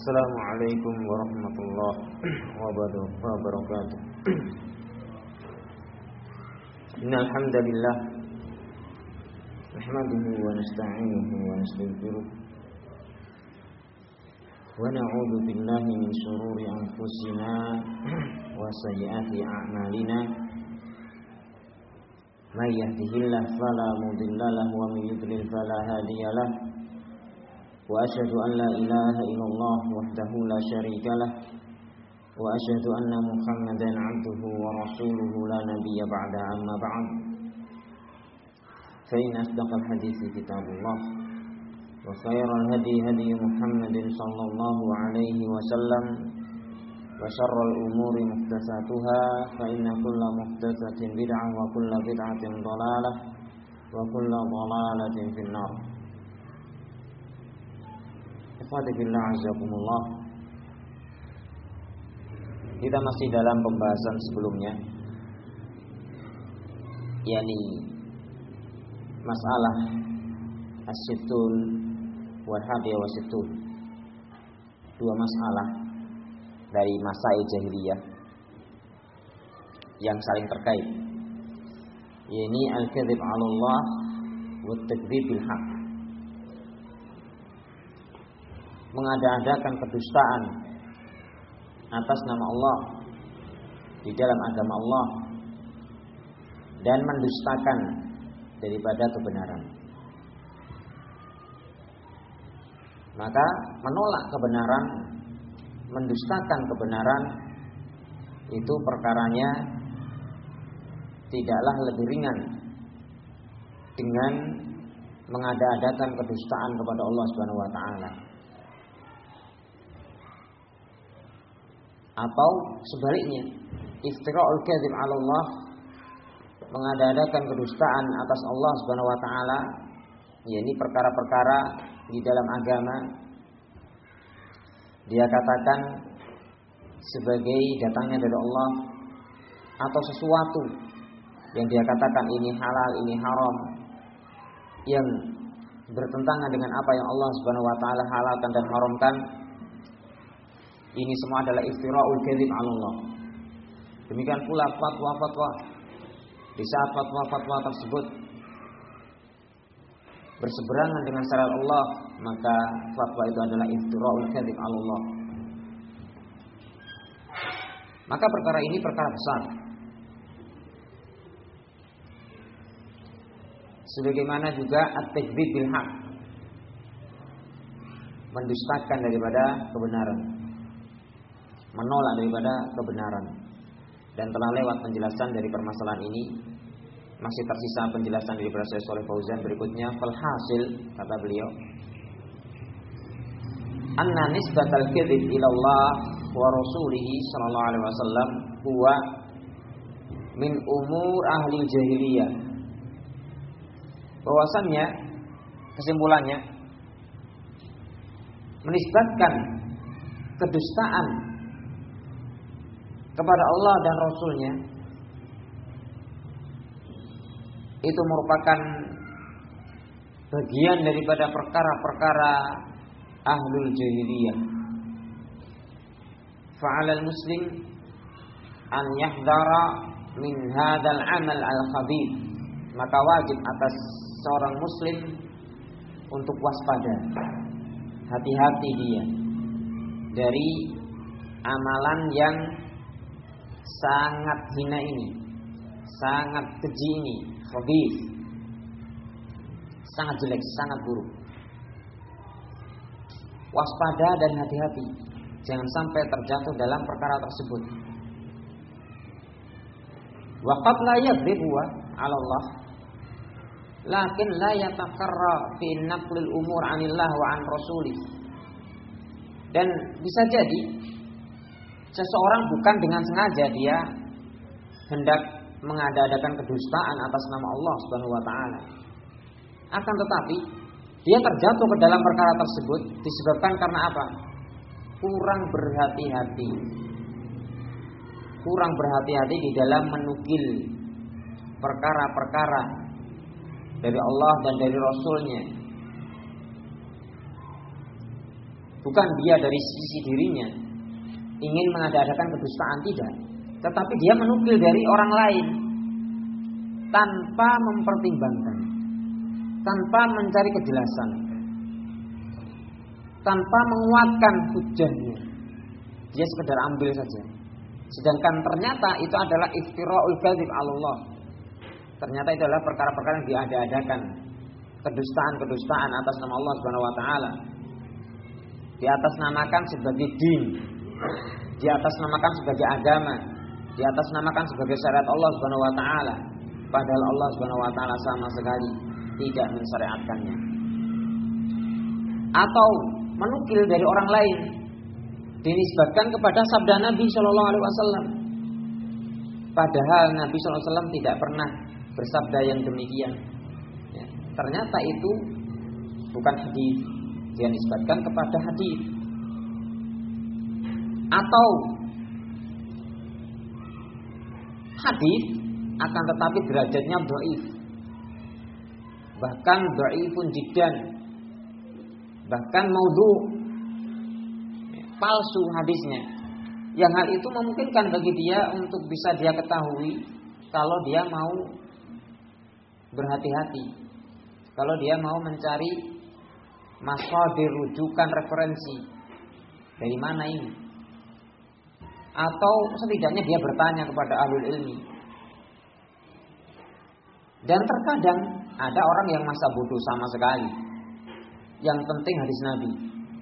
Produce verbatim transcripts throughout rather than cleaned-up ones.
Assalamualaikum warahmatullahi wabarakatuh. Innal hamdalillah nahmaduhu wa nasta'inuhu wa nastaghfiruh wa na'udzu billahi min shururi anfusina wa sayyiati a'malina. May yahdihillahu fala mudilla lahu wa may yudlil fala hadiya lahu. Wa asyhadu an la ilaha illallah wahdahu la syarika lah wa asyhadu anna Muhammadan 'abduhu wa rasuluhu la nabiyya ba'da amma ba'd. Fa inna asdaqal hadithi kitabullah wa khairal hadi hadi Muhammadin sallallahu alaihi wasallam wa syarrul umuri muhdatsatuha fa inna kulla muhdatsatin bid'ah wa kulla bid'atin dhalalah wa kulla dhalalatin finnar. Ikhwatibillah azakumullah. Kita masih dalam pembahasan sebelumnya, yakni masalah as-sittun wal hadiya wa sittun. Dua masalah dari masail jahiliyah yang saling terkait, yakni al-kadzib 'ala Allah wa at-takdzib bil haqq. Mengada-adakan kedustaan atas nama Allah di dalam agama Allah dan mendustakan daripada kebenaran. Maka menolak kebenaran, mendustakan kebenaran itu perkaranya tidaklah lebih ringan dengan mengada-adakan kedustaan kepada Allah Subhanahu wa taala. Atau sebaliknya, iftira'ul kadzib 'ala Allah, mengada-adakan kedustaan atas Allah Subhanahu wa taala, yakni perkara-perkara di dalam agama dia katakan sebagai datangnya dari Allah, atau sesuatu yang dia katakan ini halal, ini haram, yang bertentangan dengan apa yang Allah Subhanahu wa taala halalkan dan haramkan. Ini semua adalah iftira'ul kadzib 'ala Allah. Demikian pula fatwa-fatwa. Di saat fatwa-fatwa tersebut berseberangan dengan syariat Allah, maka fatwa itu adalah iftira'ul kadzib 'ala Allah. Maka perkara ini perkara besar. Sebagaimana juga at-takdzib bil haqq, mendustakan daripada kebenaran, menolak daripada kebenaran. Dan telah lewat penjelasan dari permasalahan ini. Masih tersisa penjelasan dari Syekh Shalih Fauzan berikutnya. Falhasil, kata beliau, anna nisbatal kadzib ila Allah wa rasulih sallallahu alaihi wasallam huwa min umur ahli jahiliyah. Bahwasannya, kesimpulannya, menisbatkan kedustaan kepada Allah dan Rasulnya itu merupakan bagian daripada perkara-perkara ahlul jahiliyah. Fa'alal muslim an yahdara min hadzal amal al-khabith. Maka wajib atas seorang muslim untuk waspada, hati-hati dia dari amalan yang sangat hina ini, sangat keji ini, khabith, sangat jelek, sangat buruk. Waspada dan hati-hati, jangan sampai terjatuh dalam perkara tersebut. Wa qad la yakdzibu 'ala Allah, lakin la yatakarra fi naqlil umur 'anillah wa 'an rasulih. Dan bisa jadi seseorang bukan dengan sengaja dia hendak mengada-adakan kedustaan atas nama Allah Subhanahu wa taala. Akan tetapi dia terjatuh ke dalam perkara tersebut disebabkan karena apa? Kurang berhati-hati. Kurang berhati-hati di dalam menukil perkara-perkara dari Allah dan dari Rasulnya. Bukan dia dari sisi dirinya ingin mengadakan kedustaan, tidak. Tetapi dia menukil dari orang lain tanpa mempertimbangkan, tanpa mencari kejelasan, tanpa menguatkan hujahnya. Dia sekedar ambil saja. Sedangkan ternyata itu adalah iftira'ul kadzib 'ala Allah. Ternyata itu adalah perkara-perkara yang diada-adakan, kedustaan-kedustaan atas nama Allah Subhanahu wa taala. Di atas namakan sebagai din, di atas namakan sebagai agama, di atas namakan sebagai syariat Allah Subhanahu wa taala, padahal Allah Subhanahu wa taala sama sekali tidak mensyariatkannya. Atau menukil dari orang lain, dinisbatkan kepada sabda Nabi Shallallahu Alaihi Wasallam, padahal Nabi Shallallahu Alaihi Wasallam tidak pernah bersabda yang demikian. Ya, ternyata itu bukan hadis, dia nisbatkan kepada hadis. Atau hadis akan tetapi derajatnya dhaif, bahkan dhaifun jiddan, bahkan maudhu', palsu hadisnya. Yang hal itu memungkinkan bagi dia untuk bisa dia ketahui kalau dia mau berhati-hati, kalau dia mau mencari mashadir, rujukan, referensi dari mana ini, atau setidaknya dia bertanya kepada ahlul ilmi. Dan terkadang ada orang yang masa bodoh sama sekali, yang penting hadis Nabi,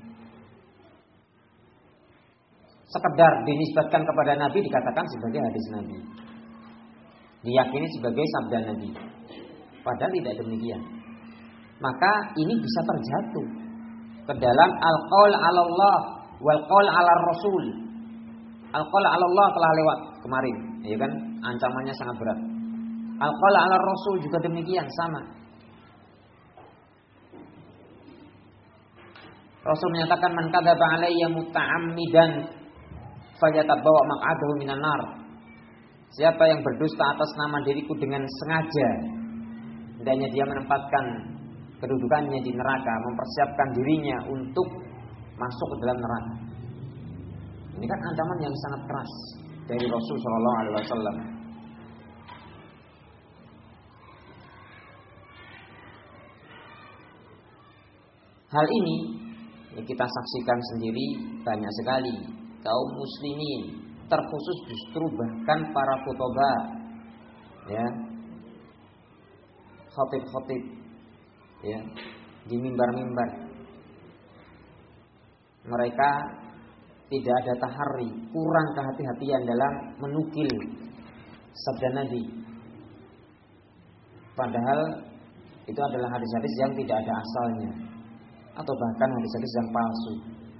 sekedar dinisbatkan kepada Nabi dikatakan sebagai hadis Nabi, diyakini sebagai sabda Nabi, padahal tidak demikian. Maka ini bisa terjatuh ke dalam al-qaul 'ala Allah wal qaul 'ala Rasul. Al-qaul 'ala Allah telah lewat kemarin, ya kan? Ancamannya sangat berat. Al-qaul 'ala Rasul juga demikian, sama. Rasul menyatakan man kadzaba 'alayya muta'ammidan falyatabawwa maq'adahu minan nar. Siapa yang berdusta atas nama diriku dengan sengaja, hendaknya dia menempatkan kedudukannya di neraka, mempersiapkan dirinya untuk masuk ke dalam neraka. Ini kan ancaman yang sangat keras dari Rasul Shallallahu Alaihi Wasallam. Hal ini ya kita saksikan sendiri banyak sekali kaum muslimin, terkhusus justru bahkan para khutbah, ya, khatib-khatib, ya, di mimbar-mimbar, mereka tidak ada tahari, kurang kehati-hatian dalam menukil sabda Nabi, padahal itu adalah hadis-hadis yang tidak ada asalnya, atau bahkan hadis-hadis yang palsu.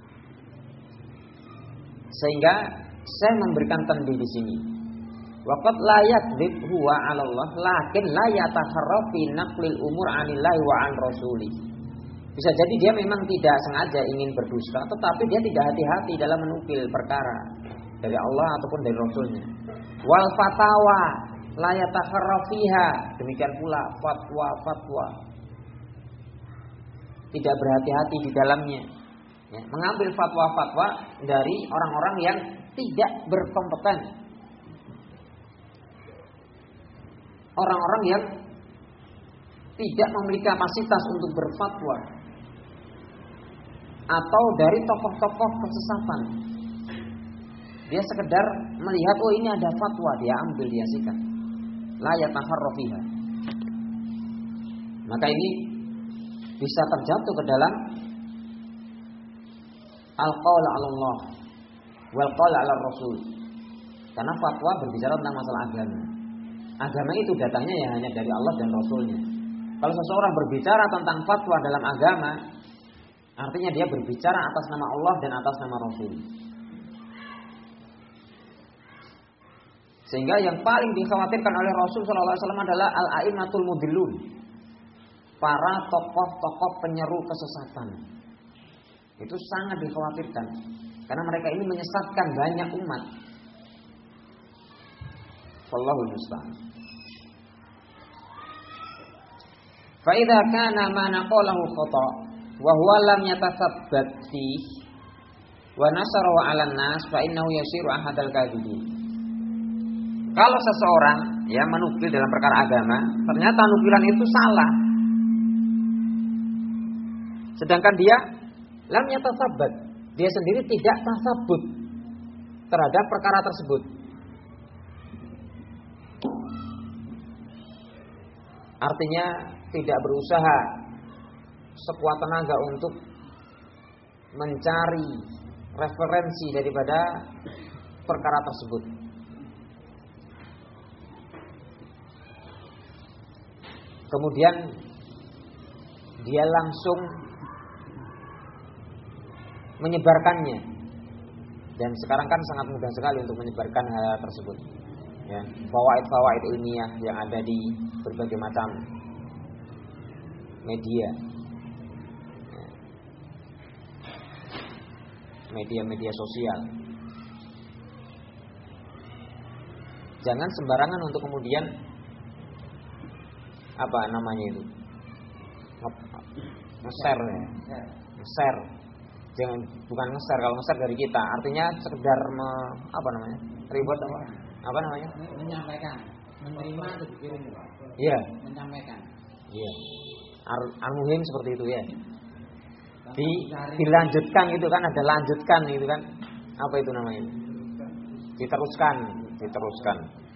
Sehingga saya memberikan tanbih di sini. Waqad la yakdzib huwa 'ala Allah, lakin la yataharra fi naqlil umur 'anillahi wa 'an rasulih. Bisa jadi dia memang tidak sengaja ingin berdusta, tetapi dia tidak hati-hati dalam menukil perkara dari Allah ataupun dari Rasulnya. Wal fatawa la yataharra fiha, demikian pula fatwa-fatwa, tidak berhati-hati di dalamnya, ya, mengambil fatwa-fatwa dari orang-orang yang tidak berkompeten, orang-orang yang tidak memiliki kapasitas untuk berfatwa, atau dari tokoh-tokoh kesesatan. Dia sekedar melihat, oh ini ada fatwa, dia ambil, dia sikat. La yataharra fiha. Maka ini bisa terjatuh ke dalam al-qaul 'ala Allah wal qaul 'ala Rasul. Karena fatwa berbicara tentang masalah agama. Agama itu datangnya ya hanya dari Allah dan Rasulnya. Kalau seseorang berbicara tentang fatwa dalam agama, artinya dia berbicara atas nama Allah dan atas nama Rasul. Sehingga yang paling dikhawatirkan oleh Rasul shallallahu alaihi wasallam adalah al-a'immatul mudillun, para tokoh-tokoh penyeru kesesatan. Itu sangat dikhawatirkan, karena mereka ini menyesatkan banyak umat. Wallahu musta'an. Fa idza kana ma naqalahu khata' wa huwa lam yatasabbat fi, wa nasara 'alan nas fa innahu yasiru ahadal kadzibin. Kalau seseorang ya menukil dalam perkara agama, ternyata nukilan itu salah. Sedangkan dia lam yatasabbat, dia sendiri tidak tasabbut terhadap perkara tersebut. Artinya tidak berusaha sekuat tenaga untuk mencari referensi daripada perkara tersebut. Kemudian dia langsung menyebarkannya. Dan sekarang kan sangat mudah sekali untuk menyebarkan hal tersebut. Ya, fawaid-fawaid ilmiah yang ada di berbagai macam media. Media-media sosial. Jangan sembarangan untuk kemudian apa namanya itu? Nge-share ya. Nge-share. Jangan bukan nge-share, kalau nge-share dari kita, artinya sekedar me, apa namanya? Ribut apa? Apa namanya? Menyampaikan, menerima atau dikirim. Iya. Menyampaikan. Iya. Al-muhim seperti itu ya. Di, dilanjutkan itu kan, ada lanjutkan itu kan, apa itu namanya? Diteruskan, diteruskan.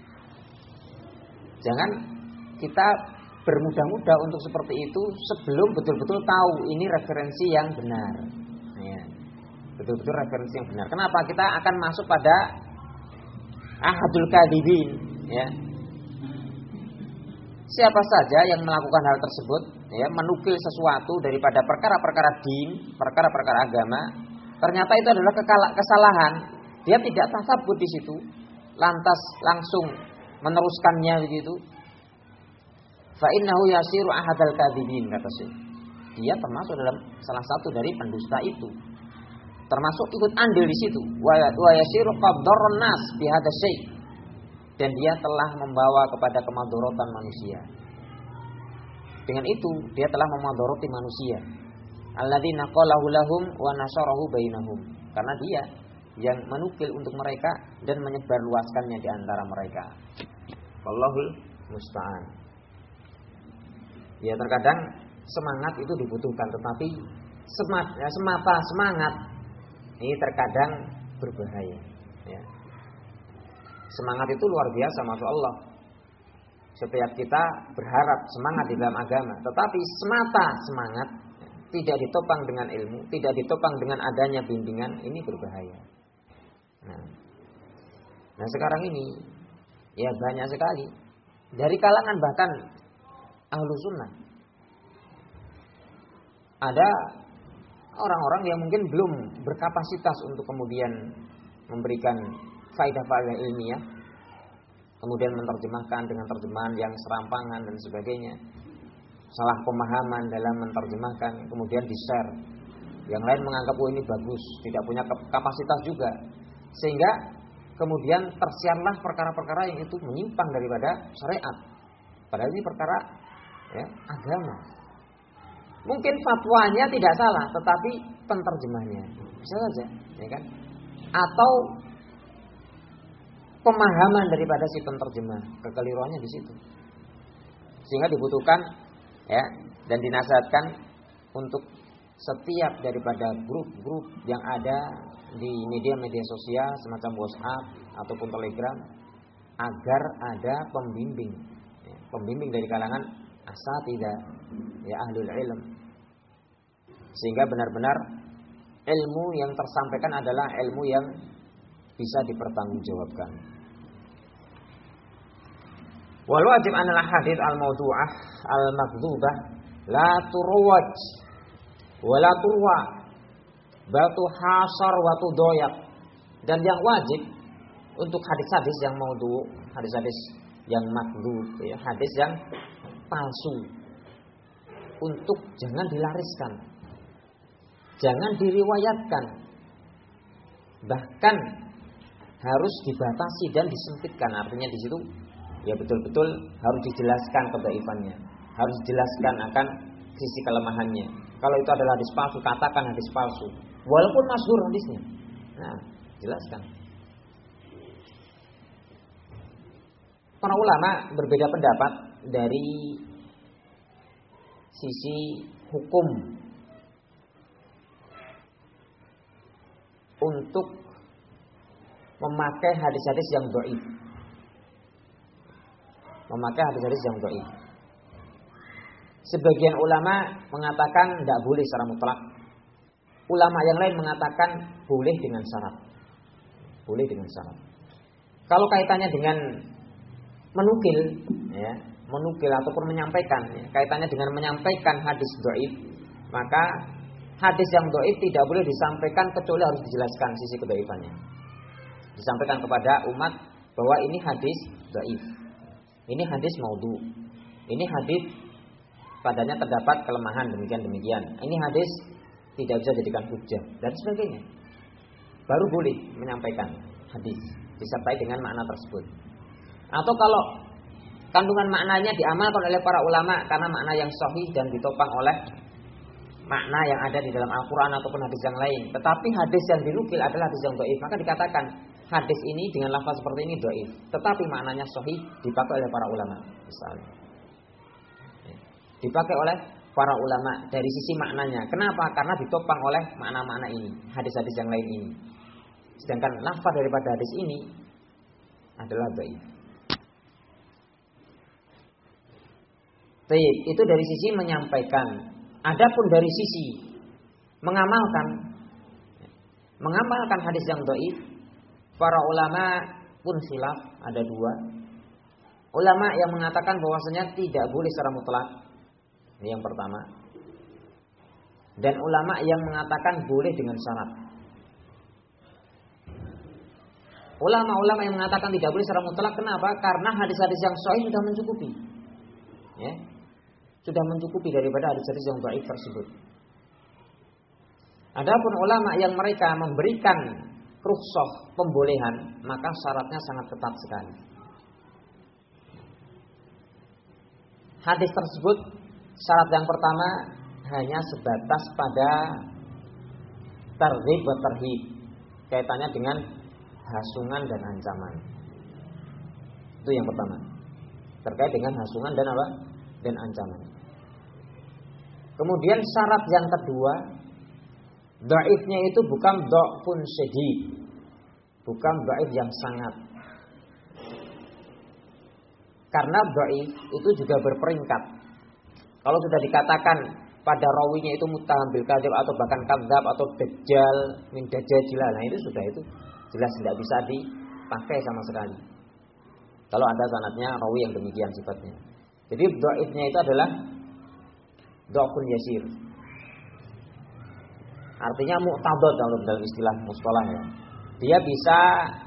Jangan kita bermudah-mudah untuk seperti itu sebelum betul-betul tahu ini referensi yang benar. Ya. Betul-betul referensi yang benar. Kenapa? Kita akan masuk pada ahadul kadzibin, ya. Siapa saja yang melakukan hal tersebut, ya, menukil sesuatu daripada perkara-perkara din, perkara-perkara agama, ternyata itu adalah kesalahan. Dia tidak tasabbut di situ, lantas langsung meneruskannya begitu. Fa innahu yasiru ahadal kadzibin, kata Syekh. Dia termasuk dalam salah satu dari pendusta itu. Termasuk ikut andil di situ. Wa yasiru qaddarun nas bi hadza syai'. Dan dia telah membawa kepada kemadharatan manusia. Dengan itu dia telah memadharati manusia. Alladzina qalahu lahum wa nasarahu bainahum. Karena dia yang menukil untuk mereka dan menyebarluaskannya di antara mereka. Wallahul musta'an. Ya, terkadang semangat itu dibutuhkan, tetapi semat, ya, semata semangat ini terkadang berbahaya. Ya. Semangat itu luar biasa, masya Allah. Setiap kita berharap semangat di dalam agama, tetapi semata semangat tidak ditopang dengan ilmu, tidak ditopang dengan adanya bimbingan, ini berbahaya. Nah, nah sekarang ini ya banyak sekali dari kalangan bahkan ahlu sunnah. Ada orang-orang yang mungkin belum berkapasitas untuk kemudian memberikan faedah-faedah ilmiah, kemudian menerjemahkan dengan terjemahan yang serampangan dan sebagainya, salah pemahaman dalam menerjemahkan, kemudian di-share. Yang lain menganggap oh ini bagus, tidak punya kapasitas juga, sehingga kemudian tersiarlah perkara-perkara yang itu menyimpang daripada syariat. Padahal ini perkara ya, agama. Mungkin fatwanya tidak salah, tetapi penterjemahnya bisa saja, ya kan? Atau pemahaman daripada si penterjemah, kekeliruannya di situ. Sehingga dibutuhkan ya dan dinasihatkan untuk setiap daripada grup-grup yang ada di media-media sosial semacam WhatsApp ataupun Telegram agar ada pembimbing, ya, pembimbing dari kalangan asatidzah, ya ahlul ilm, sehingga benar-benar ilmu yang tersampaikan adalah ilmu yang bisa dipertanggungjawabkan. Wal wajib anal hadits al mawdu'ah al makdzubah la turwaj wa la turwa batu hasar wa tudoyak. Dan yang wajib untuk hadis-hadis yang maudhu', hadis-hadis yang makdzub, ya, hadis yang palsu, untuk jangan dilariskan, jangan diriwayatkan, bahkan harus dibatasi dan disempitkan. Artinya di situ ya betul-betul harus dijelaskan kedhaifannya, harus dijelaskan akan sisi kelemahannya. Kalau itu adalah hadis palsu, katakan hadis palsu, walaupun masyhur hadisnya. Nah, jelaskan. Para ulama berbeda pendapat dari sisi hukum untuk memakai hadis-hadis yang dhaif. Memakai hadis-hadis yang dhaif. Sebagian ulama mengatakan tidak boleh secara mutlak. Ulama yang lain mengatakan boleh dengan syarat. Boleh dengan syarat. Kalau kaitannya dengan menukil, ya, menukil ataupun menyampaikan, ya, kaitannya dengan menyampaikan hadis dhaif, maka hadis yang dhaif tidak boleh disampaikan kecuali harus dijelaskan sisi kedhaifannya. Disampaikan kepada umat bahwa ini hadis dhaif. Ini hadis maudhu. Ini hadis padanya terdapat kelemahan demikian-demikian. Ini hadis tidak bisa dijadikan hujjah dan sebagainya. Baru boleh menyampaikan hadis disertai dengan makna tersebut. Atau kalau kandungan maknanya diamalkan oleh para ulama karena makna yang sahih dan ditopang oleh makna yang ada di dalam Al-Quran ataupun hadis yang lain. Tetapi hadis yang dinukil adalah hadis yang dhaif, maka dikatakan hadis ini dengan lafaz seperti ini dhaif, tetapi maknanya sahih dipakai oleh para ulama. Misalnya dipakai oleh para ulama dari sisi maknanya. Kenapa? Karena ditopang oleh makna-makna ini, hadis-hadis yang lain ini. Sedangkan lafaz daripada hadis ini adalah dhaif. Baik, itu dari sisi menyampaikan. Adapun dari sisi mengamalkan, mengamalkan hadis yang dhaif, para ulama pun khilaf, ada dua. Ulama yang mengatakan bahwasanya tidak boleh secara mutlak, yang pertama. Dan ulama yang mengatakan boleh dengan syarat. Ulama-ulama yang mengatakan tidak boleh secara mutlak, kenapa? Karena hadis-hadis yang sahih sudah mencukupi. Ya, sudah mencukupi daripada hadis-hadis yang dhaif tersebut. Adapun ulama yang mereka memberikan rukhsah pembolehan, maka syaratnya sangat ketat sekali. Hadis tersebut syarat yang pertama hanya sebatas pada targhib wa tarhib, kaitannya dengan hasungan dan ancaman. Itu yang pertama. Terkait dengan hasungan dan apa? Dan ancaman. Kemudian syarat yang kedua, dhaifnya itu bukan dha'fun syadid, bukan dhaif yang sangat. Karena dhaif itu juga berperingkat. Kalau sudah dikatakan pada rawinya itu muttaham bil kadzib atau bahkan kadzab atau dajjal min dajajilah, nah itu sudah itu jelas tidak bisa dipakai sama sekali. Kalau ada sanadnya rawi yang demikian sifatnya. Jadi dhaifnya itu adalah dha'fun yasir. Artinya mu'tadad dalam istilah mustalah ya. Dia bisa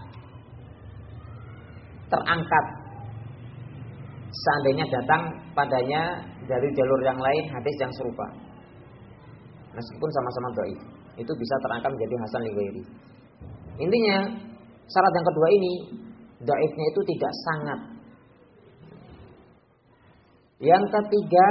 terangkat seandainya datang padanya dari jalur yang lain hadis yang serupa. Meskipun sama-sama dhaif, itu bisa terangkat menjadi hasan li ghairi. Intinya syarat yang kedua ini, dhaifnya itu tidak sangat. Yang ketiga,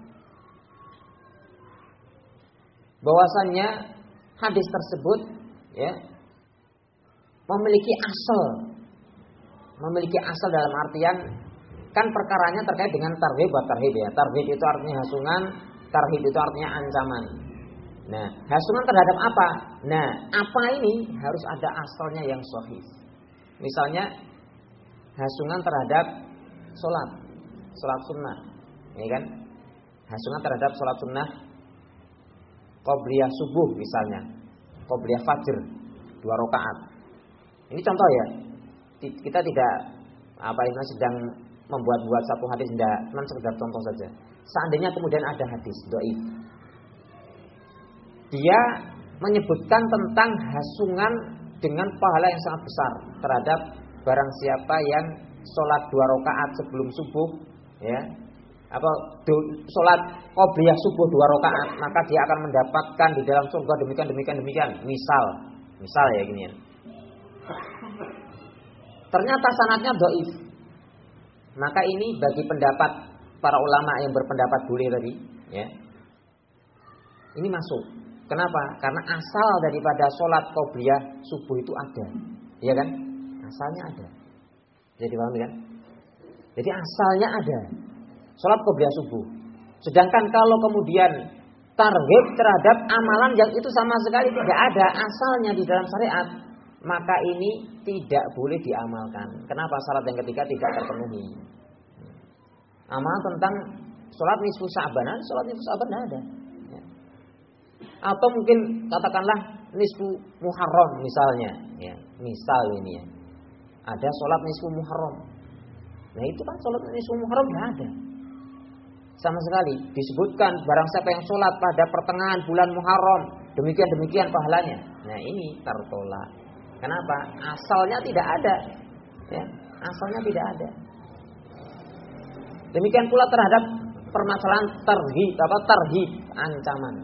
bahwasannya hadis tersebut ya memiliki asal. Memiliki asal dalam artian kan perkaranya terkait dengan targhib wa tarhib ya. Targhib itu artinya hasungan, tarhib itu artinya ancaman. Nah, hasungan terhadap apa? Nah, apa ini harus ada asalnya yang sahih. Misalnya hasungan terhadap sholat, sholat sunnah, ya kan? Hasungan terhadap sholat sunnah qobliyah subuh misalnya, qobliyah fajr dua rakaat. Ini contoh ya. Kita tidak apa ini sedang membuat-buat satu hadis, tidak, cuma sekedar contoh saja. Seandainya kemudian ada hadis dhaif, dia menyebutkan tentang hasungan dengan pahala yang sangat besar terhadap barang siapa yang sholat dua rakaat sebelum subuh, ya, apa sholat qobliyah subuh dua rakaat, maka dia akan mendapatkan di dalam surga demikian demikian demikian. Misal, misal ya gini ya. Ternyata sanadnya dhaif. Maka ini bagi pendapat para ulama yang berpendapat boleh tadi, ya. Ini masuk Kenapa? Karena asal daripada sholat qobliyah subuh itu ada. Iya kan? Asalnya ada. Jadi paham kan? Jadi asalnya ada. Sholat qobliyah subuh. Sedangkan kalau kemudian targhib terhadap amalan yang itu sama sekali tidak ada asalnya di dalam syariat, maka ini tidak boleh diamalkan. Kenapa? Syarat yang ketiga tidak terpenuhi. Amal tentang sholat nisfu Sya'ban, sholat nisfu Sya'ban tidak ada. Atau mungkin katakanlah nisfu Muharram misalnya, ya, misal ini ya, ada sholat nisfu Muharram. Nah itu kan sholat nisfu Muharram tidak ada. Sama sekali disebutkan barang siapa yang sholat pada pertengahan bulan Muharram demikian demikian pahalanya. Nah ini tertolak. Kenapa? Asalnya tidak ada. Ya, asalnya tidak ada. Demikian pula terhadap permasalahan targhib apa tarhib ancaman.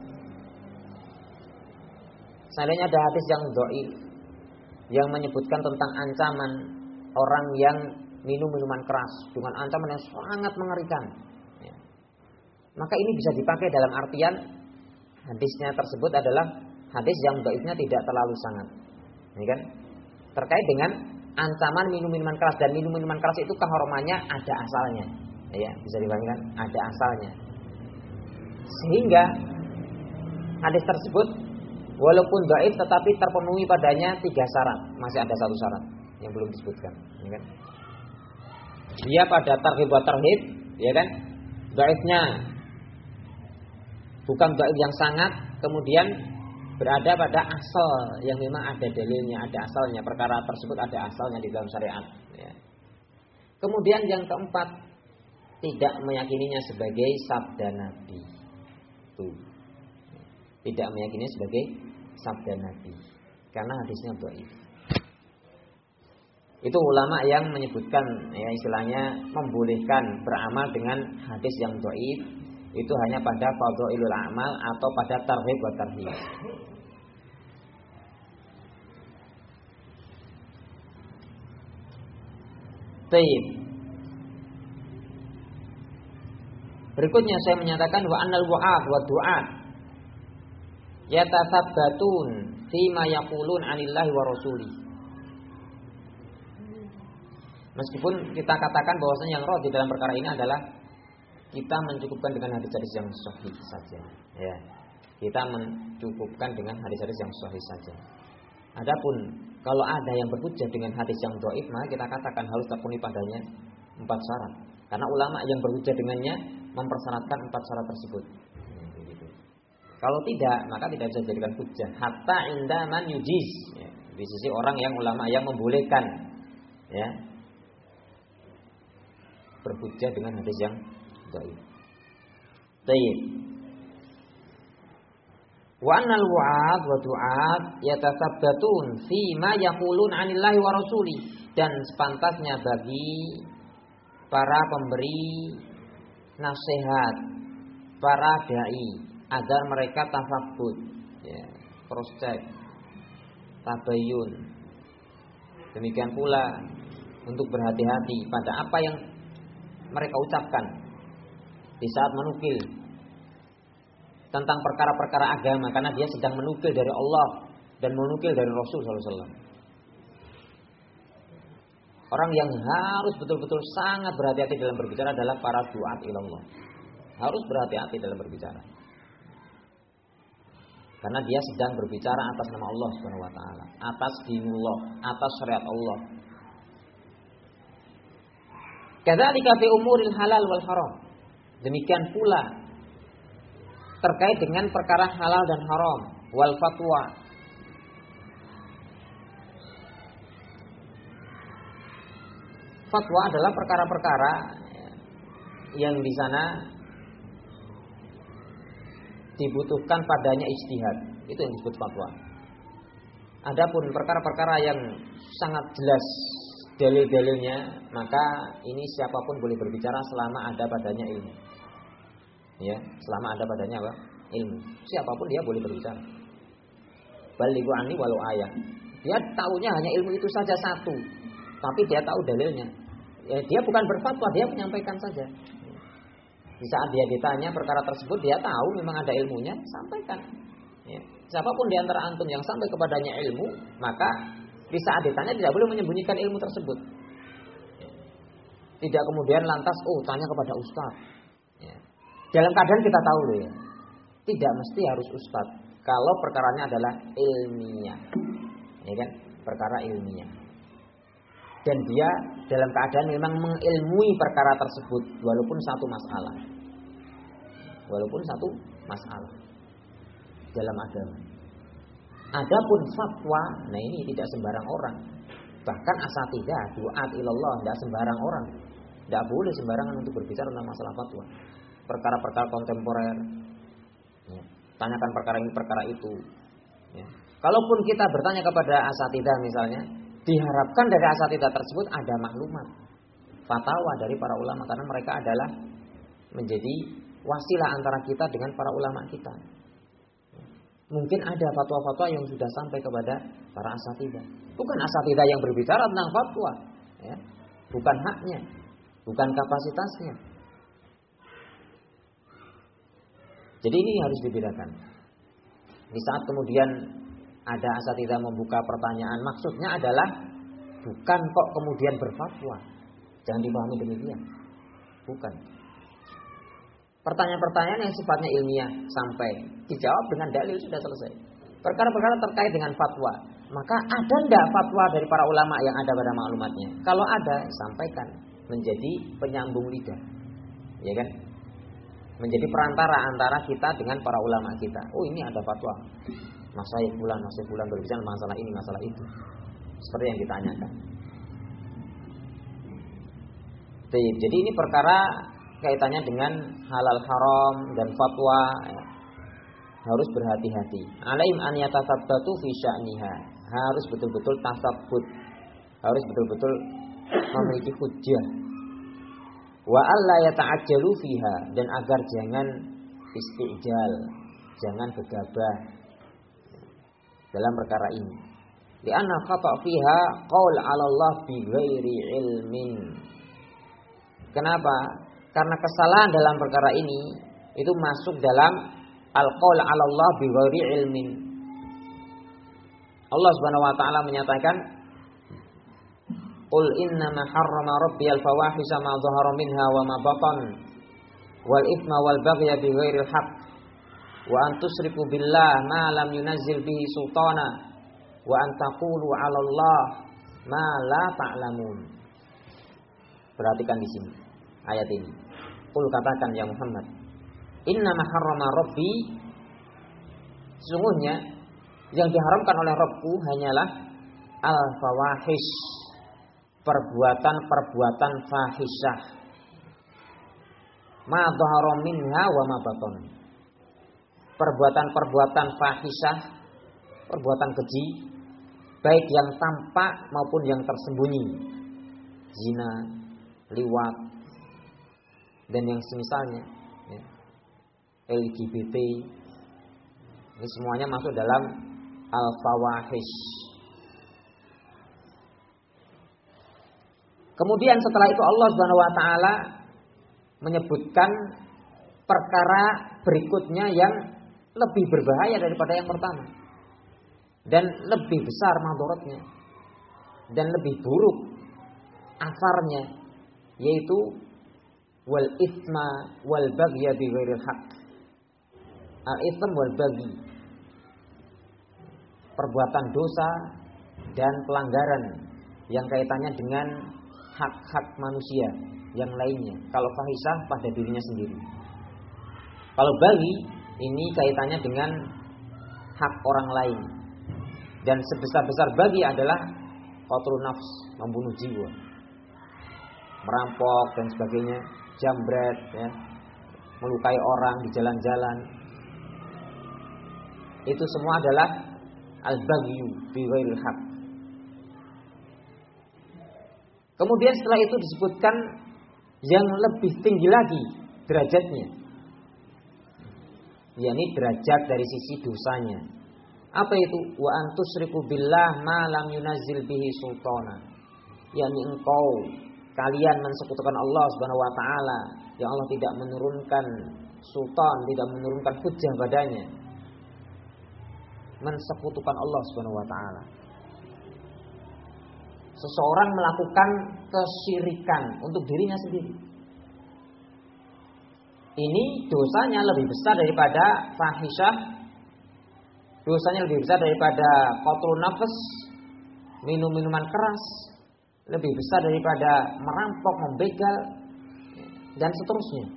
Seandainya ada hadis yang dhaif yang menyebutkan tentang ancaman orang yang minum minuman keras dengan ancaman yang sangat mengerikan. Maka ini bisa dipakai dalam artian hadisnya tersebut adalah hadis yang dhaifnya tidak terlalu sangat. Ini kan terkait dengan ancaman minum minuman keras, dan minum minuman keras itu kehormatannya ada asalnya. Ya, bisa dipahami kan? Ada asalnya. Sehingga hadis tersebut walaupun dhaif tetapi terpenuhi padanya tiga syarat. Masih ada satu syarat yang belum disebutkan, ini kan? Dia pada targhib wa tarhib, ya kan? Dhaifnya bukan dhaif yang sangat, kemudian berada pada asal yang memang ada dalilnya, ada asalnya, perkara tersebut ada asalnya di dalam syariat. Ya. Kemudian yang keempat, tidak meyakininya sebagai sabda Nabi. Tuh. Tidak meyakininya sebagai sabda Nabi, karena hadisnya dhaif. Itu ulama yang menyebutkan, ya istilahnya membolehkan beramal dengan hadis yang dhaif itu hanya pada fadhailul a'mal atau pada targhib wa tarhib. Baik. Berikutnya saya menyatakan wa annal wa'ad wa du'at yatathabbatun fima yaqulun 'anillahi wa rasuli. Meskipun kita katakan bahwasanya yang roh di dalam perkara ini adalah kita mencukupkan dengan hadis-hadis yang sahih saja, ya. Kita mencukupkan dengan hadis-hadis yang sahih saja. Adapun kalau ada yang berhujjah dengan hadis yang dhaif, maka kita katakan harus terpenuhi padanya empat syarat. Karena ulama yang berhujjah dengannya mempersyaratkan empat syarat tersebut. Kalau tidak, maka tidak bisa dijadikan hujjah. Hatta inda man yujiz, ya. Di sisi orang yang ulama yang membolehkan, ya, berhujjah dengan hadis yang dhaif. Baik. Wa annal wa'ad wa du'at yatasabbatun fi ma yaqulun 'anillahi wa rasuli, dan sepantasnya bagi para pemberi nasihat, para dai, agar mereka tafabbut, ya, cross check, tabayyun. Demikian pula untuk berhati-hati pada apa yang mereka ucapkan di saat menukil tentang perkara-perkara agama, karena dia sedang menukil dari Allah dan menukil dari Rasul sallallahu alaihi wasallam. Orang yang harus betul-betul sangat berhati-hati dalam berbicara adalah para duat ilallah. Harus berhati-hati dalam berbicara, karena dia sedang berbicara atas nama Allah Subhanahu wa taala, atas dinullah, atas syariat Allah. Kadzalika fi umuril halal wal haram. Demikian pula terkait dengan perkara halal dan haram, wal fatwa. Fatwa adalah perkara-perkara yang di sana dibutuhkan padanya ijtihad. Itu yang disebut fatwa. Adapun perkara-perkara yang sangat jelas dalil-dalilnya, maka ini siapapun boleh berbicara selama ada padanya ilmu. Ya, selama ada padanya apa? Ilmu. Siapapun dia boleh berbicara. Balighu anni walau ayat. Dia tahunya hanya ilmu itu saja satu, tapi dia tahu dalilnya. Ya, dia bukan berfatwa, dia menyampaikan saja. Di saat dia ditanya perkara tersebut, dia tahu memang ada ilmunya, sampaikan. Ya, Siapapun di antara antum yang sampai kepadanya ilmu, maka di saat ditanya tidak boleh menyembunyikan ilmu tersebut. Tidak kemudian lantas, oh tanya kepada ustaz. Ya. Dalam keadaan kita tahu loh ya, tidak mesti harus ustaz. Kalau perkaranya adalah ilmiah, ya kan, perkara ilmiah. Dan dia dalam keadaan memang mengilmui perkara tersebut, walaupun satu masalah, walaupun satu masalah dalam agama. Adapun fatwa, nah ini tidak sembarang orang. Bahkan asatidzah, duat ilallah, tidak sembarang orang. Tidak boleh sembarangan untuk berbicara tentang masalah fatwa. Perkara-perkara kontemporer, ya. Tanyakan perkara ini, perkara itu. Ya. Kalaupun kita bertanya kepada asatidzah misalnya, diharapkan dari asatidzah tersebut ada maklumat, fatwa dari para ulama, karena mereka adalah menjadi wasilah antara kita dengan para ulama kita. Mungkin ada fatwa-fatwa yang sudah sampai kepada para asatidzah. Bukan asatidzah yang berbicara tentang fatwa, ya. Bukan haknya, bukan kapasitasnya. Jadi ini harus dibedakan. Di saat kemudian ada asatidzah membuka pertanyaan, maksudnya adalah bukan kok kemudian berfatwa. Jangan dipahami demikian. Bukan. Pertanyaan-pertanyaan yang sifatnya ilmiah sampai dijawab dengan dalil sudah selesai. Perkara-perkara terkait dengan fatwa, maka ada enggak fatwa dari para ulama yang ada pada maklumatnya? Kalau ada, sampaikan, menjadi penyambung lidah, ya kan? Menjadi perantara antara kita dengan para ulama kita. Oh ini ada fatwa, Masyaikh bulan, Masyaikh bulan berbicara masalah ini, masalah itu, seperti yang ditanyakan. Jadi ini perkara kaitannya dengan halal haram dan fatwa, ya. Harus berhati-hati. Alaihim an yatatsabbatu fi sya'niha. Harus betul-betul tasabbut. Harus betul-betul memiliki hujjah. Wa alla yata'ajjalu fiha, dan agar jangan istijal, jangan gegabah dalam perkara ini. Li anna khata' fiha qaul 'ala Allah bi ghairi ilmin. Kenapa? Karena kesalahan dalam perkara ini itu masuk dalam al-qaul 'ala Allah bi ghairi ilmin. Allah Subhanahu wa taala menyatakan, "Qul innama harrama rabbi al-fawahisha ma dhahara minha wa ma batan wal itsma wal baghya bi ghairi al-haqq wa an tusyriku billah ma lam yunazzil bihi sultana wa an taqulu 'ala Allah ma la ta'lamun." Perhatikan di sini ayat ini. Qul, katakan ya Muhammad, innama harrama rabbi, sesungguhnya yang diharamkan oleh Rabbku hanyalah al-fawahish, perbuatan-perbuatan fahisyah, ma dhahara minha wa ma batan, perbuatan-perbuatan fahisyah, perbuatan keji, baik yang tampak maupun yang tersembunyi, zina, liwat, dan yang semisalnya, ya. L G B T, ini semuanya masuk dalam al-fawahish. Kemudian setelah itu Allah Subhanahu wa taala menyebutkan perkara berikutnya yang lebih berbahaya daripada yang pertama, dan lebih besar madharatnya, dan lebih buruk asarnya, yaitu wal itsma wal baghya bi ghairil haqq. Al itsm wal baghi, perbuatan dosa dan pelanggaran yang kaitannya dengan hak-hak manusia yang lainnya. Kalau fahisyah pada dirinya sendiri. Kalau baghi ini kaitannya dengan hak orang lain. Dan sebesar-besar baghi adalah qatlun nafs, membunuh jiwa, merampok dan sebagainya, jambret, ya, melukai orang di jalan-jalan. Itu semua adalah al-baghyu bi ghairil haqq. Kemudian setelah itu disebutkan yang lebih tinggi lagi derajatnya, yakni derajat dari sisi dosanya. Apa itu? Wa antusyriku billah ma lam yunazzil bihi sultana, yakni engkau kalian mensekutukan Allah Subhanahu wa taala yang Allah tidak menurunkan sultan, tidak menurunkan hujjah padanya. mensekutukan Allah Subhanahu wa taala. Seseorang melakukan kesyirikan untuk dirinya sendiri. Ini dosanya lebih besar daripada fahisyah. Dosanya lebih besar daripada qatlun nafs, minum minuman keras, lebih besar daripada merampok, membegal, dan seterusnya.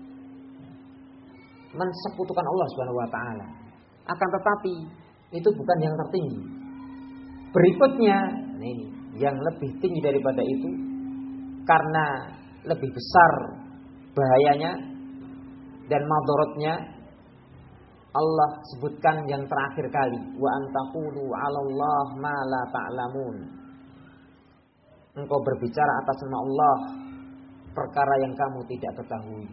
Mensekutukan Allah Subhanahu wa taala. Akan tetapi itu bukan yang tertinggi. Berikutnya, nah ini yang lebih tinggi daripada itu, karena lebih besar bahayanya dan madharatnya, Allah sebutkan yang terakhir kali, wa antaqulu 'alallah ma la ta'lamun. Engkau berbicara atas nama Allah perkara yang kamu tidak ketahui.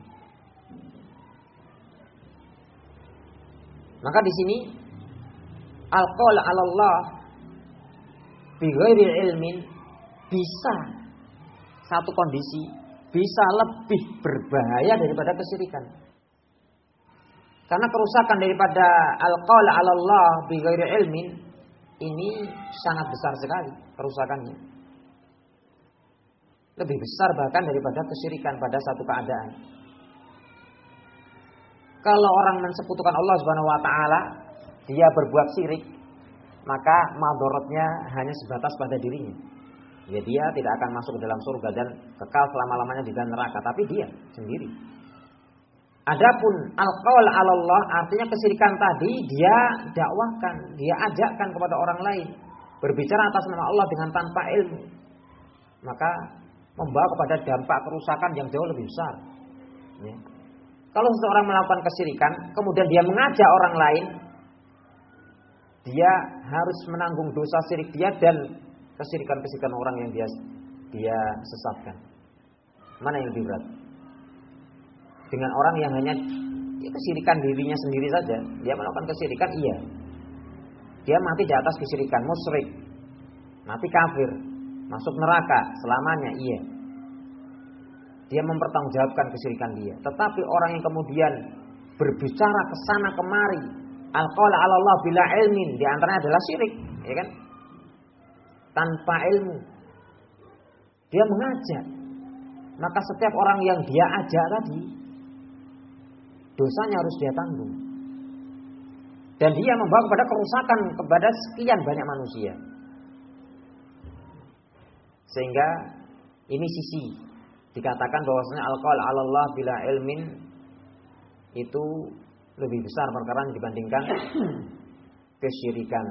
Maka di sini al-qaul 'alallah bi ghairi ilmin bisa satu kondisi bisa lebih berbahaya daripada kesyirikan. Karena kerusakan daripada al-qaul 'ala Allah bi ghairi ilmin ini sangat besar sekali kerusakannya. Lebih besar bahkan daripada kesyirikan pada satu keadaan. Kalau orang mensekutukan Allah Subhanahu wa taala, dia berbuat syirik, maka madharatnya hanya sebatas pada dirinya. Ya, dia tidak akan masuk ke dalam surga dan kekal selama-lamanya di dalam neraka, tapi dia sendiri. Adapun al-qaul 'ala Allah artinya kesyirikan tadi dia dakwahkan, dia ajakkan kepada orang lain, berbicara atas nama Allah dengan tanpa ilmu. Maka membawa kepada dampak kerusakan yang jauh lebih besar. Ya. Kalau seseorang melakukan kesyirikan, kemudian dia mengajak orang lain, dia harus menanggung dosa syirik dia dan kesyirikan-kesyirikan orang yang dia dia sesatkan. Mana yang lebih berat? Dengan orang yang hanya ya, kesyirikan dirinya sendiri saja, dia melakukan kesyirikan, iya. Dia mati di atas kesyirikan, musyrik, mati kafir, masuk neraka selamanya, iya. Dia mempertanggungjawabkan kesyirikan dia. Tetapi orang yang kemudian berbicara ke sana kemari, al-qaul 'ala Allah bila ilmin, di antaranya adalah syirik, ya kan? Tanpa ilmu. Dia mengajak. Maka setiap orang yang dia ajak tadi, dosanya harus dia tanggung. Dan dia membawa kepada kerusakan kepada sekian banyak manusia. Sehingga ini sisi dikatakan bahwasanya al-qaul 'ala Allah bila ilmin itu lebih besar perkara dibandingkan kesyirikan.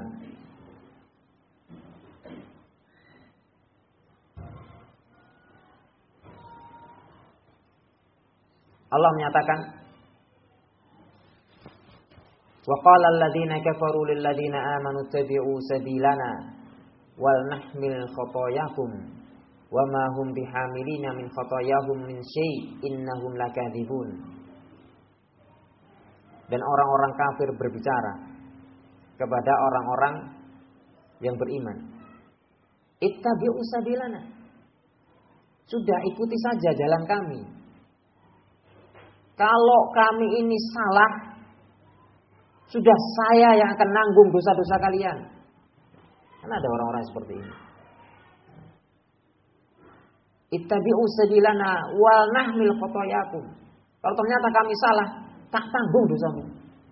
Allah menyatakan, wa qala alladziina kafaru lil ladziina aamanu ittabi'u sabilana wal nahmil khotoyakum wa ma hum bihamilina min khotoyahum min syai' innahum lakadzibun. Dan orang-orang kafir berbicara kepada orang-orang yang beriman, ittabi'u sabilana, sudah ikuti saja jalan kami. Kalau kami ini salah, sudah saya yang akan nanggung dosa-dosa kalian. Kan ada orang-orang seperti ini. Ittabi'u sabilana wal nahmil khotoyakum. Kalau ternyata kami salah, tak tanggung dosamu.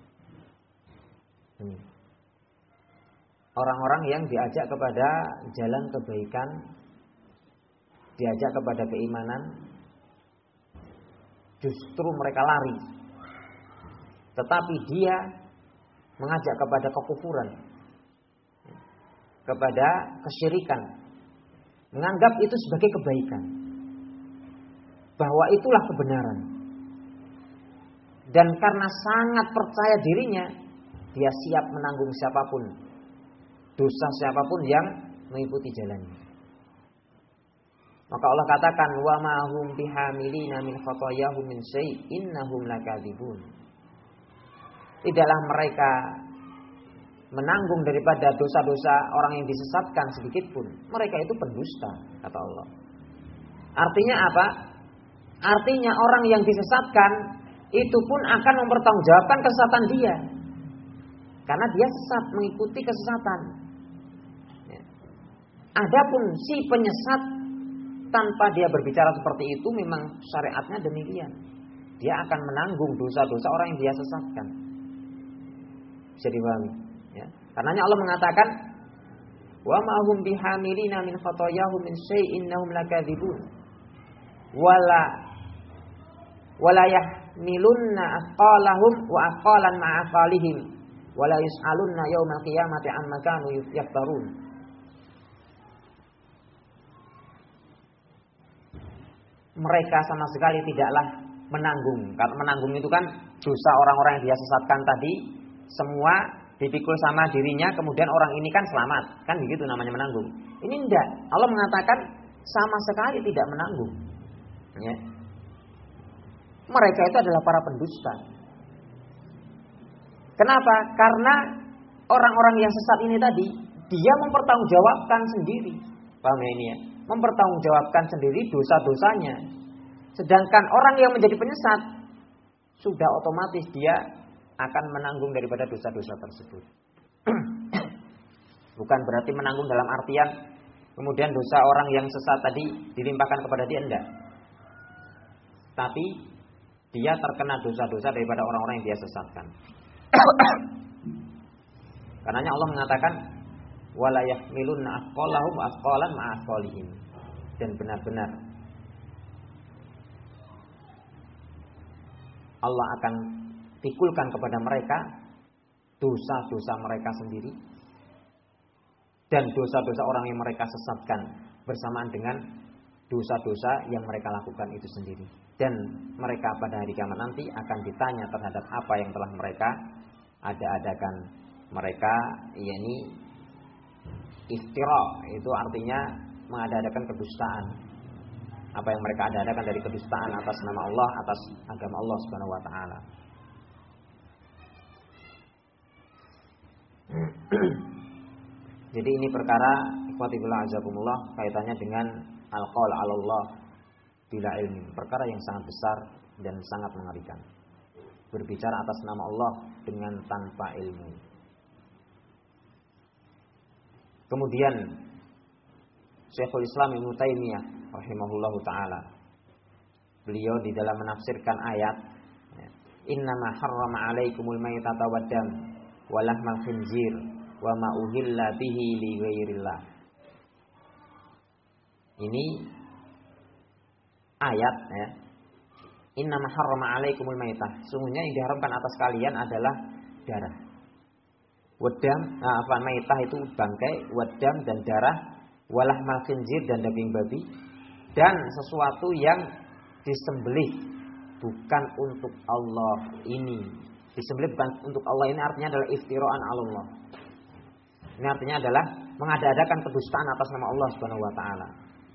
Hmm. Orang-orang yang diajak kepada jalan kebaikan, diajak kepada keimanan, justru mereka lari. Tetapi dia mengajak kepada kekufuran, kepada kesyirikan, menganggap itu sebagai kebaikan, bahwa itulah kebenaran. Dan karena sangat percaya dirinya, dia siap menanggung siapapun, dosa siapapun yang mengikuti jalannya. Maka Allah katakan, wa ma hum bihamilina min khotoyahum min syai' innahum lakadzibun. Tidaklah mereka menanggung daripada dosa-dosa orang yang disesatkan sedikit pun. Mereka itu pendusta, kata Allah. Artinya apa? Artinya orang yang disesatkan itu pun akan mempertanggungjawabkan kesesatan dia. Karena dia sesat, mengikuti kesesatan. Ya. Adapun si penyesat tanpa dia berbicara seperti itu, memang syariatnya demikian. Dia akan menanggung dosa-dosa orang yang dia sesatkan. Bisa dipahami? Ya. Karenanya Allah mengatakan, wa ma hum bihamilina min khatayahum min syai'in innahum lakadzibun. Wala wala yahmilunna aqalahum wa aqalan ma'aqalihim wala yus'alunna yaumal qiyamati amma kanu yaftarun. Mereka sama sekali tidaklah menanggung. Kalau menanggung itu kan dosa orang-orang yang dia sesatkan tadi semua dipikul sama dirinya, kemudian orang ini kan selamat. Kan begitu namanya menanggung. Ini enggak. Allah mengatakan sama sekali tidak menanggung. Ya. Mereka itu adalah para pendusta. Kenapa? Karena orang-orang yang sesat ini tadi, dia mempertanggungjawabkan sendiri. Paham ya ini ya? Mempertanggungjawabkan sendiri dosa-dosanya. Sedangkan orang yang menjadi penyesat, sudah otomatis dia akan menanggung daripada dosa-dosa tersebut. Bukan berarti menanggung dalam artian kemudian dosa orang yang sesat tadi dilimpahkan kepada dia, enggak. Tapi dia terkena dosa-dosa daripada orang-orang yang dia sesatkan. Karenanya Allah mengatakan wala yahmilunna athqalahum athqalan ma'athqalihim. Dan benar-benar Allah akan pikulkan kepada mereka dosa-dosa mereka sendiri dan dosa-dosa orang yang mereka sesatkan bersamaan dengan dosa-dosa yang mereka lakukan itu sendiri. Dan mereka pada hari kiamat nanti akan ditanya terhadap apa yang telah mereka ada-adakan. Mereka yakni iftira, itu artinya mengada-adakan kedustaan. Apa yang mereka ada-adakan dari kedustaan atas nama Allah, atas agama Allah Subhanahu wa taala. Jadi ini perkara ikhwati fillah azakumullah kaitannya dengan al-qaul 'ala Allah bila ilmi, perkara yang sangat besar dan sangat mengerikan. Berbicara atas nama Allah dengan tanpa ilmu. Kemudian Syekhul Islam Ibnu Taimiyah rahimahullahu taala, beliau di dalam menafsirkan ayat innama harrama 'alaikumul maitata waddam wa lahmal khinzir wa ma uhilla bihi li ghairillah. Ini ayat ya. Innama harrama 'alaikumul maitah. Sungguhnya yang diharamkan atas kalian adalah darah. Waddam, nah, apa maitah itu bangkai, waddam dan darah, walahmal khinzir dan daging babi, dan sesuatu yang disembelih bukan untuk Allah ini. Disembelih bukan untuk Allah ini artinya adalah iftiraan 'ala Allah. Ini artinya adalah mengada-adakan kedustaan atas nama Allah Subhanahu wa taala.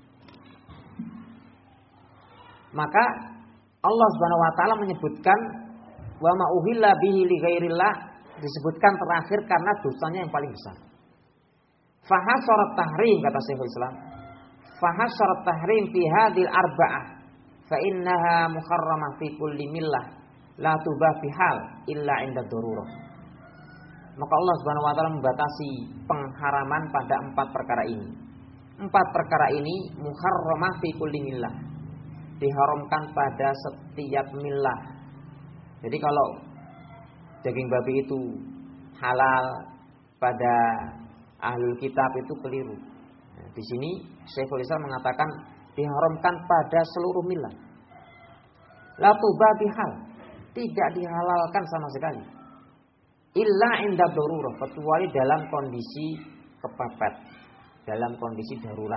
Maka Allah Subhanahu wa taala menyebutkan wa ma uhilla bihi li ghairillah, disebutkan terakhir karena dosanya yang paling besar. Fahasyarat tahrim, kata Syekhul Islam. Fahasyarat tahrim fi hadhil arba'ah fa innaha muharramah fi kulli millah la tubah fi hal illa inda darurah. Maka Allah Subhanahu wa taala membatasi pengharaman pada empat perkara ini. Empat perkara ini muharramah fi kulli millah, diharamkan pada setiap millah. Jadi kalau daging babi itu halal pada ahlul kitab itu keliru. Nah, di sini Syekhul Islam mengatakan diharamkan pada seluruh millah. La tubah bihal, tidak dihalalkan sama sekali. Illa inda darurah, kecuali dalam kondisi kepepet, dalam kondisi darurat.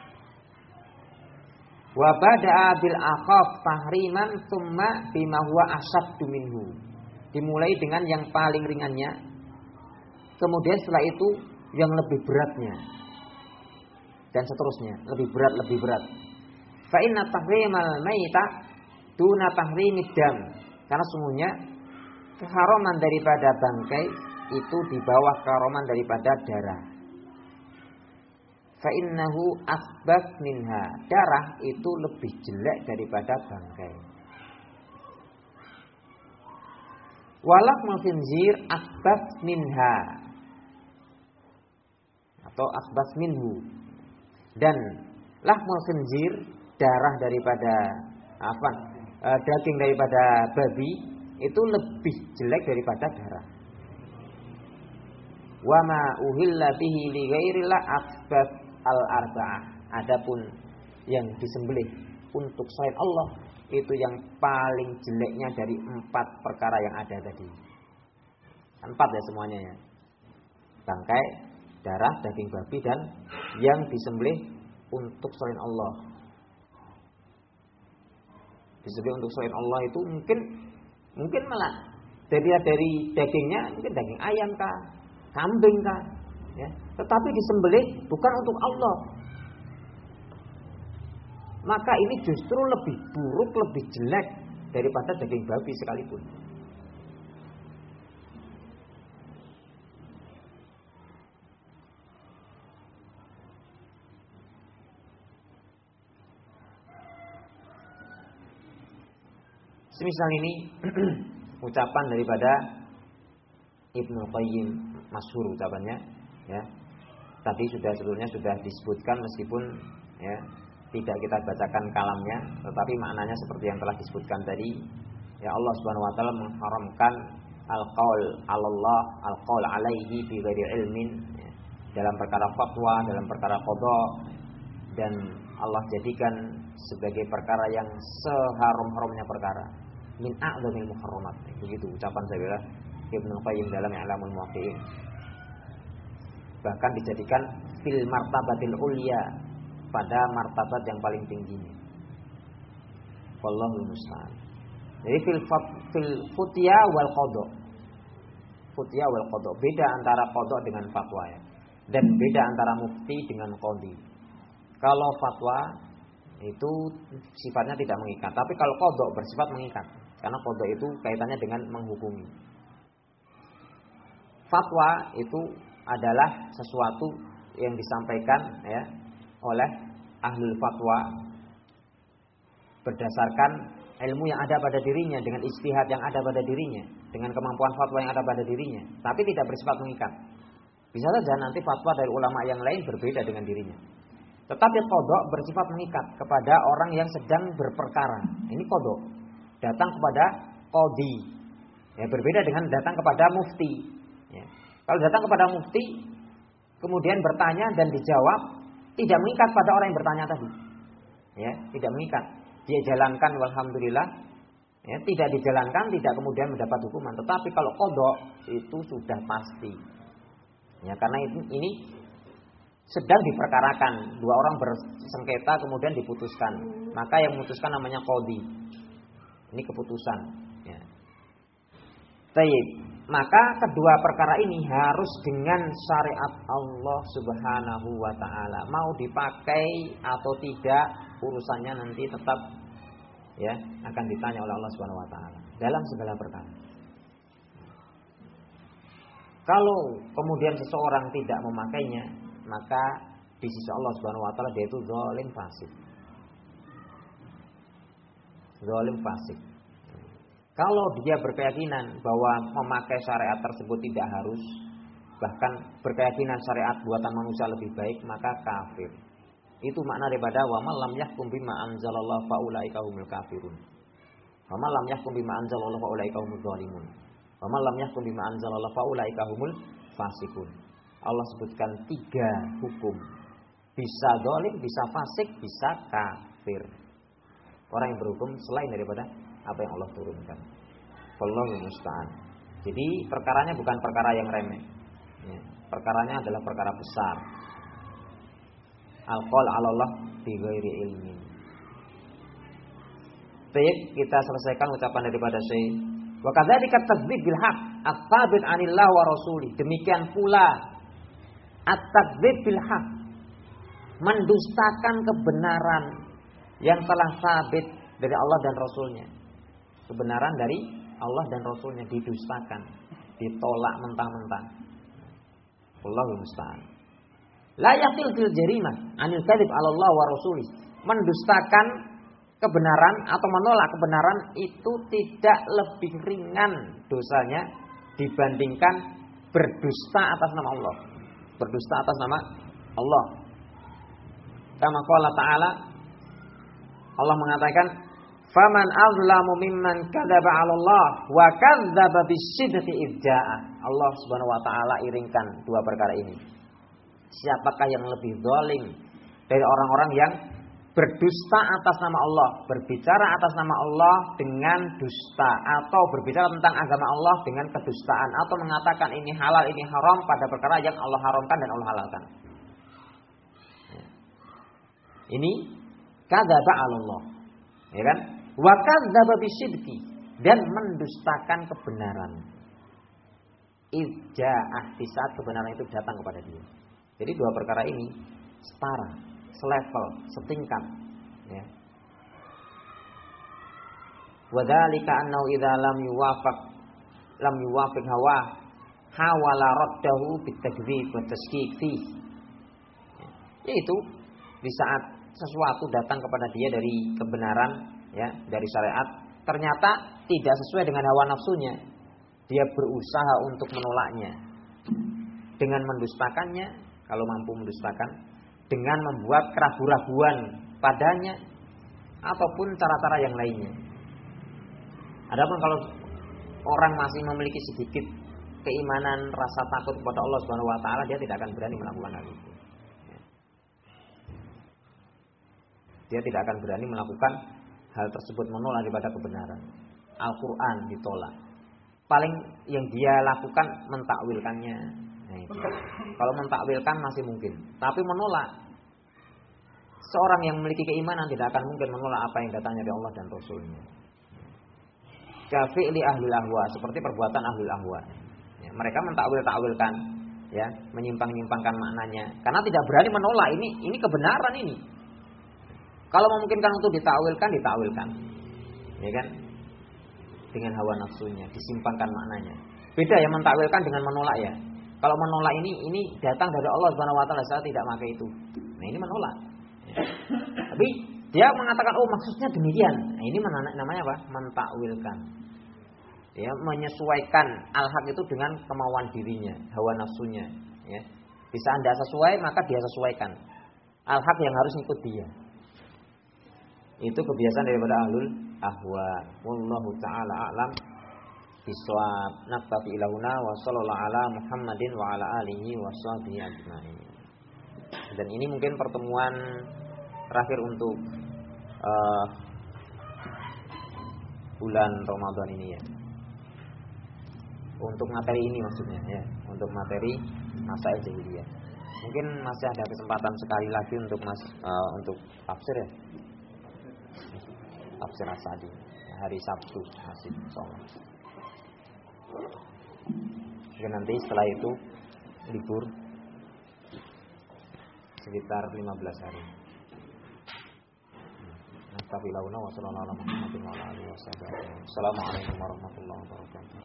Wa bada'a bil akhaf tahriman tsumma bima huwa asyaddu minhu. Dimulai dengan yang paling ringannya, kemudian setelah itu yang lebih beratnya, dan seterusnya, lebih berat lebih berat. Fa inna tahrimal maita duna tahrimid dam, karena sungguhnya keharaman daripada bangkai itu di bawah keharaman daripada darah. Fa innahu asbab minha, darah itu lebih jelek daripada bangkai. Walahmul khinzir akbas minha atau akbas minhu. Dan lahmul khinzir, darah daripada apa? E, daging daripada babi itu lebih jelek daripada darah. Wa ma uhilla bihi li ghairillah akbas al-arba'ah. Adapun yang disembelih untuk selain Allah itu yang paling jeleknya dari empat perkara yang ada tadi. Empat ya semuanya ya. Bangkai, darah, daging babi, dan yang disembelih untuk selain Allah. Disembelih untuk selain Allah itu mungkin mungkin malah dari dari dagingnya mungkin daging ayam kah, kambing kah, ya. Tetapi disembelih bukan untuk Allah. Maka ini justru lebih buruk, lebih jelek daripada daging babi sekalipun. Semisal ini ucapan daripada Ibnu Qayyim, masyhur ucapannya, ya. Tadi sudah sebelumnya sudah disebutkan meskipun ya tidak kita bacakan kalamnya, tetapi maknanya seperti yang telah disebutkan tadi. Ya, Allah Subhanahu wa taala mengharamkan al-qaul 'alallah, al-qaul 'alaihi bi ghairi ilmin, ya, dalam perkara fatwa, dalam perkara qada, dan Allah jadikan sebagai perkara yang seharam-haramnya perkara. Min a'dzamil muharramat. Begitu ucapan saya Ibnu Qayyim dalam I'lamul Muwaqqi'in. Bahkan dijadikan fil martabatil ulya, pada martabat yang paling tingginya. Wallahul musta'an. Jadi fil fil futya wal qada. Futya wal qada, beda antara qada dengan fatwa ya. Dan beda antara mufti dengan qadhi. Kalau fatwa itu sifatnya tidak mengikat, tapi kalau qada bersifat mengikat. Karena qada itu kaitannya dengan menghukumi. Fatwa itu adalah sesuatu yang disampaikan ya oleh ahlul fatwa berdasarkan ilmu yang ada pada dirinya, dengan ijtihad yang ada pada dirinya, dengan kemampuan fatwa yang ada pada dirinya, tapi tidak bersifat mengikat. Bisa saja nanti fatwa dari ulama yang lain berbeda dengan dirinya. Tetapi qada bersifat mengikat kepada orang yang sedang berperkara. Ini qada. Datang kepada qadhi. Ya, berbeda dengan datang kepada mufti. Ya. Kalau datang kepada mufti kemudian bertanya dan dijawab, tidak mengikat pada orang yang bertanya tadi. Ya, tidak mengikat. Dia jalankan walhamdulillah. Ya, tidak dijalankan tidak kemudian mendapat hukuman. Tetapi kalau qada itu sudah pasti. Ya, karena ini, ini sedang diperkarakan, dua orang bersengketa kemudian diputuskan. Maka yang memutuskan namanya qadhi. Ini keputusan, ya. Taib. Maka kedua perkara ini harus dengan syariat Allah Subhanahu wa taala. Mau dipakai atau tidak, urusannya nanti tetap ya akan ditanya oleh Allah Subhanahu wa taala dalam segala perkara. Kalau kemudian seseorang tidak memakainya, maka di sisi Allah Subhanahu wa taala dia itu zalim fasik. Zalim fasik. Kalau dia berkeyakinan bahwa memakai syariat tersebut tidak harus, bahkan berkeyakinan syariat buatan manusia lebih baik, maka kafir. Itu makna daripada wa man lam yahkum bima anzalallahu fa ulaika humul kafirun. Wa man lam yahkum bima anzalallahu fa ulaika humuz zalimun. Wa man lam yahkum bima anzalallahu fa ulaika humul fasikun. Allah sebutkan tiga hukum. Bisa zalim, bisa fasik, bisa kafir. Orang yang berhukum selain daripada apa yang Allah turunkan. Wallahu musta'an. Jadi perkaranya bukan perkara yang remeh. Ya, perkaranya adalah perkara besar. Al-qaul 'ala Allah bi ghairi ilmin. Baik, kita selesaikan ucapan daripada Syekh. Wa kadzalika at-takdzib bil haqq at-thabit 'anillah wa rasuli. Demikian pula at-takdzib bil haqq, mendustakan kebenaran yang telah sabit dari Allah dan Rasulnya. Kebenaran dari Allah dan Rasulnya didustakan, ditolak mentah-mentah. Wallahu musta'an. La yaqil fil jarimah anil kadzib 'ala Allah wa rasulih. Mendustakan kebenaran atau menolak kebenaran itu tidak lebih ringan dosanya dibandingkan berdusta atas nama Allah. Berdusta atas nama Allah. Kama qala ta'ala, Allah mengatakan, "Faman azlamu mimman kadzaba 'ala Allah wa kadzdzaba bisidqi idza'a." Allah Subhanahu wa taala iringkan dua perkara ini. Siapakah yang lebih zalim dari orang-orang yang berdusta atas nama Allah, berbicara atas nama Allah dengan dusta, atau berbicara tentang agama Allah dengan kedustaan, atau mengatakan ini halal, ini haram pada perkara yang Allah haramkan dan Allah halalkan. Ini kadzaba 'ala Allah, ya kan? Wa kadzdzaba bisidqi, dan mendustakan kebenaran. Idja'ah, di saat kebenaran itu datang kepada dia. Jadi dua perkara ini setara, selevel, setingkat, ya. Wa dzalika annahu idza lam yuwafaq lam yuwafiq hawa hawala raddahu bitakdzib wa tashkik fi. Yaitu di saat sesuatu datang kepada dia dari kebenaran, ya, dari syariat, ternyata tidak sesuai dengan hawa nafsunya, dia berusaha untuk menolaknya dengan mendustakannya, kalau mampu mendustakan, dengan membuat keraguan-raguan padanya ataupun cara-cara yang lainnya. Adapun kalau orang masih memiliki sedikit keimanan, rasa takut kepada Allah Subhanahu wa taala, dia tidak akan berani melakukan hal itu. Dia tidak akan berani melakukan hal tersebut, menolak daripada kebenaran. Al-Qur'an ditolak. Paling yang dia lakukan mentakwilkannya. Nah, itu. Kalau mentakwilkan masih mungkin, tapi menolak, seorang yang memiliki keimanan tidak akan mungkin menolak apa yang datangnya dari Allah dan Rasulnya. Kafi'li ahlul ahwa, seperti perbuatan ahlul ahwa. Ya, mereka mentakwil-takwilkan, ya, menyimpang-nyimpangkan maknanya, karena tidak berani menolak ini ini kebenaran ini. Kalau memungkinkan untuk ditakwilkan, ditakwilkan, ya kan? Dengan hawa nafsunya, disimpangkan maknanya. Beda ya mentakwilkan dengan menolak ya. Kalau menolak ini ini datang dari Allah Subhanahu wa taala, saya tidak pakai itu. Nah, ini menolak. Ya. Tapi dia mengatakan, oh maksudnya demikian. Nah, ini namanya apa? Mentakwilkan. Ya, menyesuaikan al-haq itu dengan kemauan dirinya, hawa nafsunya. Ya. Bisa anda sesuai, maka dia sesuaikan. Al-haq yang harus ikut dia. Itu kebiasaan daripada ahlul ahwa. Wallahu ta'ala a'lam bishawab. Naktafi ilahuna wa sallallahu ala Muhammadin wa ala alihi wa sahbihi ajma'in. Dan ini mungkin pertemuan terakhir untuk uh, bulan Ramadan ini ya. Untuk materi ini maksudnya ya, untuk materi Masail Jahiliyah. Mungkin masih ada kesempatan sekali lagi untuk mas, uh, untuk tafsir ya. Tafsir As-Sa'di hari Sabtu masih insyaallah. Dan nanti setelah itu libur sekitar lima belas hari. Nastaghfirullah wa sallallahu alaihi wa sallam. Assalamualaikum warahmatullahi wabarakatuh.